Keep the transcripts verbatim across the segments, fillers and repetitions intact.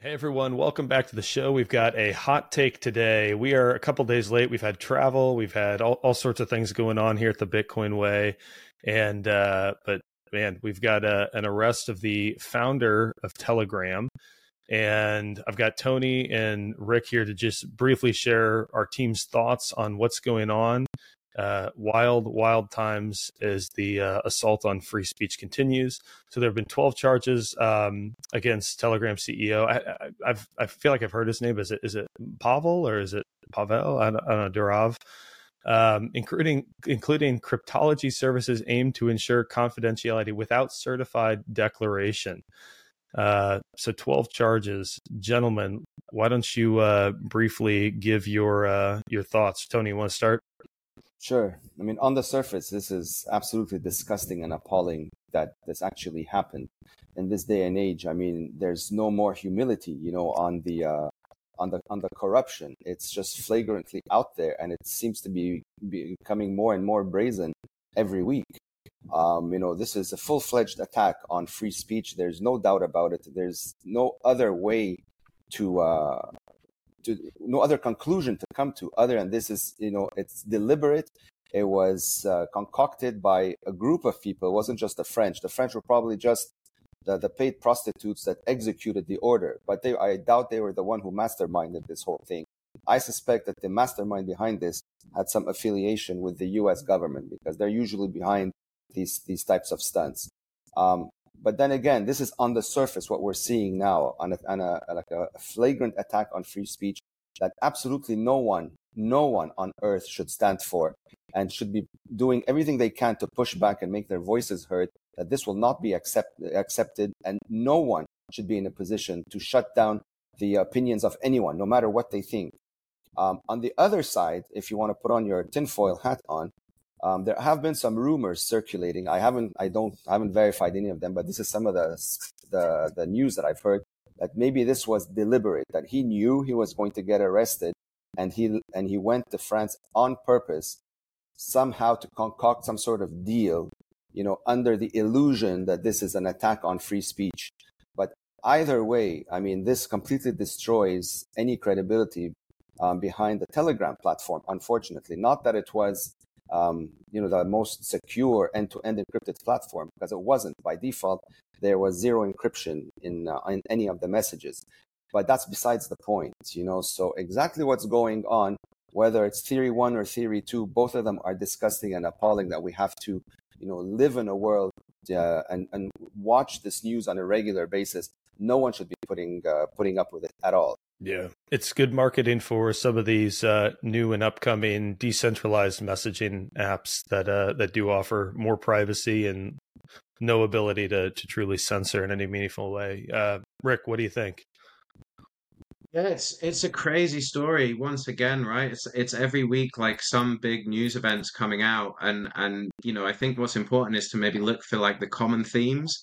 Hey everyone, welcome back to the show. We've got a hot take today. We are a couple days late. We've had travel, we've had all, all sorts of things going on here at the Bitcoin Way. And, uh, but man, we've got a, an arrest of the founder of Telegram. And I've got Tony and Rick here to just briefly share our team's thoughts on what's going on. Uh, wild, wild times as the uh, assault on free speech continues. So there have been twelve charges um, against Telegram C E O. I, I, I've, I feel like I've heard his name. Is it is it Pavel or is it Pavel? I don't, I don't know, Durav. Um, including including cryptology services aimed to ensure confidentiality without certified declaration. Uh, so twelve charges, gentlemen. Why don't you uh, briefly give your uh, your thoughts? Tony, you want to start? Sure. I mean, on the surface, this is absolutely disgusting and appalling that this actually happened in this day and age. I mean, there's no more humility, you know, on the uh, on the on the corruption. It's just flagrantly out there, and it seems to be becoming more and more brazen every week. Um, you know, this is a full-fledged attack on free speech. There's no doubt about it. There's no other way to. Uh, To, no other conclusion to come to other than this is, you know, it's deliberate. It was uh, concocted by a group of people. It wasn't just the French. The French were probably just the, the paid prostitutes that executed the order. But they, I doubt they were the one who masterminded this whole thing. I suspect that the mastermind behind this had some affiliation with the U S government because they're usually behind these these types of stunts. Um, But then again, this is on the surface what we're seeing now on a, on a like a flagrant attack on free speech that absolutely no one, no one on earth should stand for and should be doing everything they can to push back and make their voices heard, that this will not be accept, accepted and no one should be in a position to shut down the opinions of anyone, no matter what they think. Um, on the other side, if you want to put on your tinfoil hat on, Um, there have been some rumors circulating. I haven't, I don't, I haven't verified any of them, but this is some of the, the, the news that I've heard that maybe this was deliberate, that he knew he was going to get arrested and he, and he went to France on purpose somehow to concoct some sort of deal, you know, under the illusion that this is an attack on free speech. But either way, I mean, this completely destroys any credibility um, behind the Telegram platform, unfortunately. Not that it was Um, you know, the most secure end-to-end encrypted platform, because it wasn't. By default, there was zero encryption in, uh, in any of the messages. But that's besides the point, you know. So exactly what's going on, whether it's theory one or theory two, both of them are disgusting and appalling that we have to, you know, live in a world uh, and, and watch this news on a regular basis. No one should be putting uh, putting up with it at all. Yeah, it's good marketing for some of these uh, new and upcoming decentralized messaging apps that uh, that do offer more privacy and no ability to to truly censor in any meaningful way. Uh, Rick, what do you think? Yeah, it's it's a crazy story once again, right? It's it's every week like some big news events coming out, and and you know I think what's important is to maybe look for like the common themes.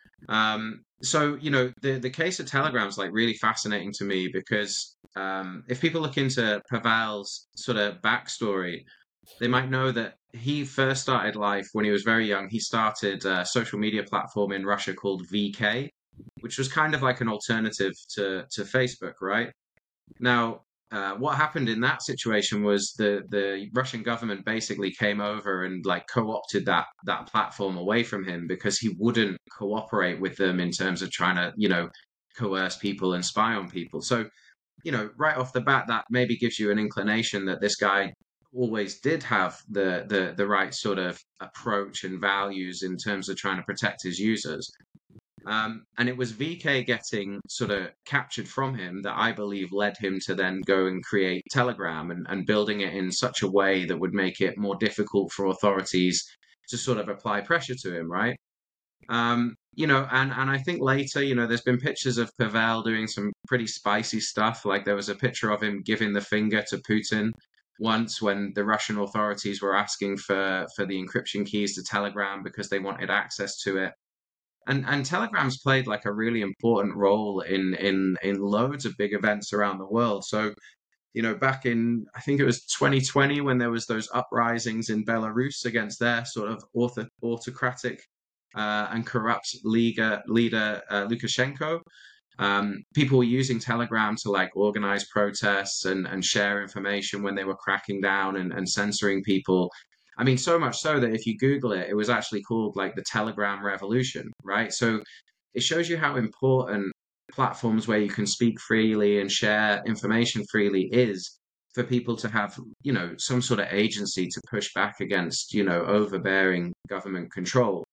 Um, so you know the the case of Telegram is like really fascinating to me because um, if people look into Pavel's sort of backstory, they might know that he first started life when he was very young. He started a social media platform in Russia called V K, which was kind of like an alternative to to Facebook, right? Now, uh, what happened in that situation was the the Russian government basically came over and like co-opted that that platform away from him because he wouldn't cooperate with them in terms of trying to, you know, coerce people and spy on people. So, you know, right off the bat, that maybe gives you an inclination that this guy always did have the the the right sort of approach and values in terms of trying to protect his users. Um, and it was V K getting sort of captured from him that I believe led him to then go and create Telegram and, and building it in such a way that would make it more difficult for authorities to sort of apply pressure to him, right? Um, you know, and, and I think later, you know, there's been pictures of Pavel doing some pretty spicy stuff. Like there was a picture of him giving the finger to Putin once when the Russian authorities were asking for, for the encryption keys to Telegram because they wanted access to it. And and Telegram's played like a really important role in in in loads of big events around the world. So, you know, back in I think it was twenty twenty when there was those uprisings in Belarus against their sort of author, autocratic uh, and corrupt leader leader uh, Lukashenko. Um, people were using Telegram to like organize protests and, and share information when they were cracking down and, and censoring people. I mean, so much so that if you Google it, it was actually called like the Telegram Revolution, right? So it shows you how important platforms where you can speak freely and share information freely is for people to have, you know, some sort of agency to push back against, you know, overbearing government control.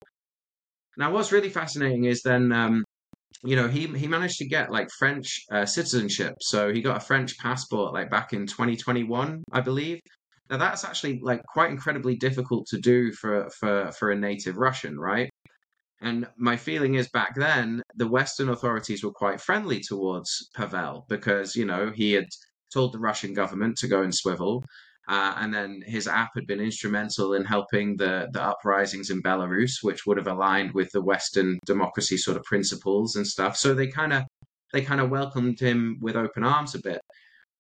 Now, what's really fascinating is then, um, you know, he he managed to get like French uh, citizenship. So he got a French passport like back in twenty twenty-one, I believe. Now that's actually like quite incredibly difficult to do for for for a native Russian, right? And my feeling is back then the Western authorities were quite friendly towards Pavel because, you know, he had told the Russian government to go and swivel. Uh, and then his app had been instrumental in helping the, the uprisings in Belarus, which would have aligned with the Western democracy sort of principles and stuff. So they kind of they kind of welcomed him with open arms a bit.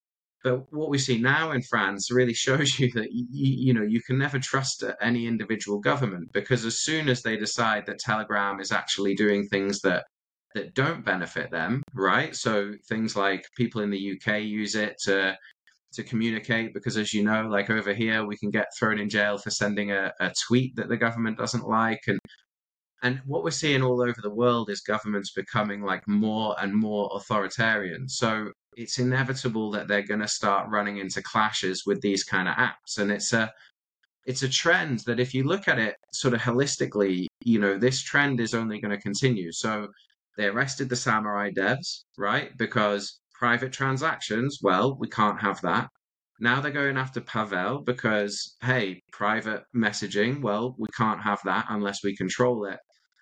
But what we see now in France really shows you that you, you know you can never trust any individual government, because as soon as they decide that Telegram is actually doing things that that don't benefit them, right? So things like people in the U K use it to to communicate, because as you know, like over here, we can get thrown in jail for sending a, a tweet that the government doesn't like. And and what we're seeing all over the world is governments becoming like more and more authoritarian. So it's inevitable that they're going to start running into clashes with these kind of apps. And it's a it's a trend that if you look at it sort of holistically, you know, this trend is only going to continue. So they arrested the Samurai devs, right? Because private transactions, well, we can't have that. Now they're going after Pavel because, hey, private messaging, well, we can't have that unless we control it.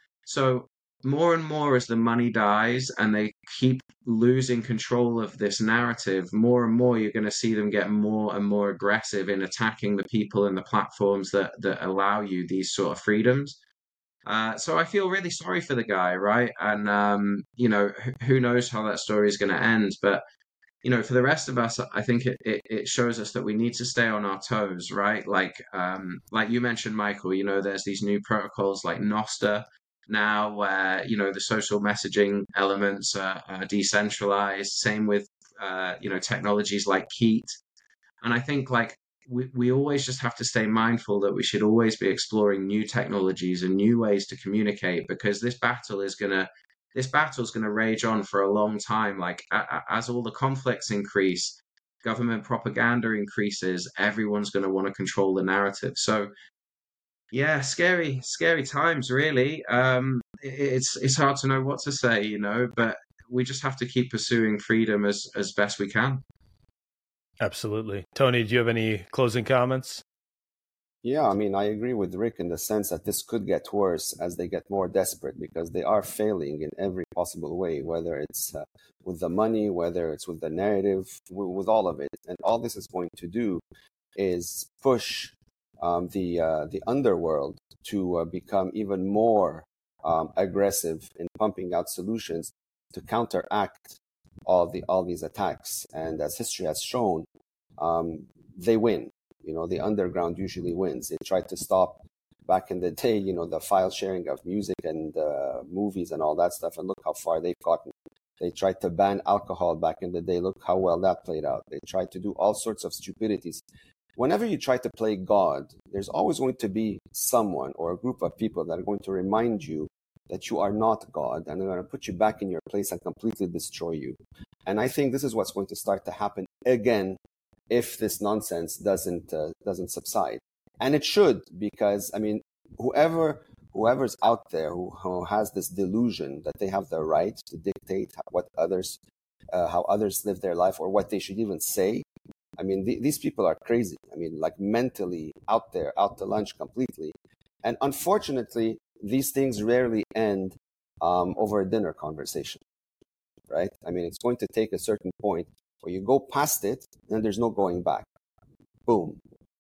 So more and more as the money dies and they keep losing control of this narrative, more and more you're going to see them get more and more aggressive in attacking the people and the platforms that that allow you these sort of freedoms. Uh, so I feel really sorry for the guy, right? And um, you know, who knows how that story is going to end, but you know, for the rest of us, I think it, it, it shows us that we need to stay on our toes, right? Like um, like you mentioned, Michael, you know, there's these new protocols like Nostr now where, you know, the social messaging elements are, are decentralized. Same with, uh, you know, technologies like Keat. And I think like we, we always just have to stay mindful that we should always be exploring new technologies and new ways to communicate, because this battle is going to this battle is going to rage on for a long time. Like a, as all the conflicts increase, government propaganda increases, everyone's going to want to control the narrative. So yeah, scary, scary times, really. Um, it, it's it's hard to know what to say, you know, but we just have to keep pursuing freedom as as best we can. Absolutely. Tony, do you have any closing comments? Yeah, I mean, I agree with Rick in the sense that this could get worse as they get more desperate, because they are failing in every possible way, whether it's uh, with the money, whether it's with the narrative, w- with all of it. And all this is going to do is push um, the uh, the underworld to uh, become even more um, aggressive in pumping out solutions to counteract all the all these attacks. And as history has shown, um, they win. You know, the underground usually wins. They tried to stop back in the day, you know, the file sharing of music and uh, movies and all that stuff. And look how far they've gotten. They tried to ban alcohol back in the day. Look how well that played out. They tried to do all sorts of stupidities. Whenever you try to play God, there's always going to be someone or a group of people that are going to remind you that you are not God, and they're going to put you back in your place and completely destroy you. And I think this is what's going to start to happen again if this nonsense doesn't uh, doesn't subside. And it should, because I mean, whoever whoever's out there who, who has this delusion that they have the right to dictate what others uh, how others live their life, or what they should even say, I mean, th- these people are crazy. I mean, like mentally out there, out to lunch completely. And unfortunately, these things rarely end um, over a dinner conversation, right? I mean, it's going to take a certain point where you go past it, and there's no going back. Boom.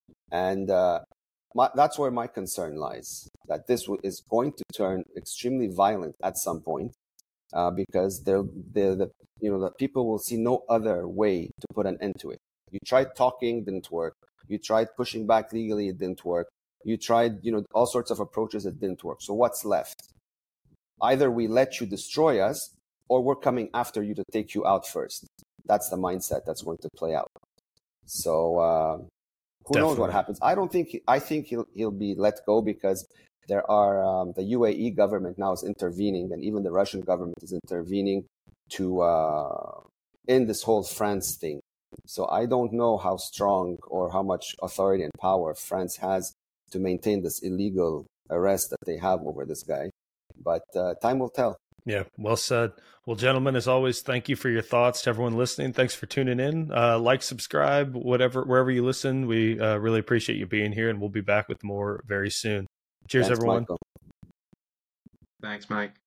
And uh, my, that's where my concern lies, that this w- is going to turn extremely violent at some point, uh, because they'll, they're the you know the people will see no other way to put an end to it. You tried talking, didn't work. You tried pushing back legally, it didn't work. You tried, you know, all sorts of approaches, it didn't work. So what's left? Either we let you destroy us, or we're coming after you to take you out first. That's the mindset that's going to play out. So uh, who Definitely. knows what happens? I don't think, I think he'll, he'll be let go because there are, um, the U A E government now is intervening, and even the Russian government is intervening to uh, end this whole France thing. So I don't know how strong or how much authority and power France has to maintain this illegal arrest that they have over this guy. But uh, time will tell. Yeah, well said. Well, gentlemen, as always, thank you for your thoughts. To everyone listening, thanks for tuning in. Uh, like, subscribe, whatever, wherever you listen. We uh, really appreciate you being here, and we'll be back with more very soon. Cheers, Thanks, everyone. Michael. Thanks, Mike.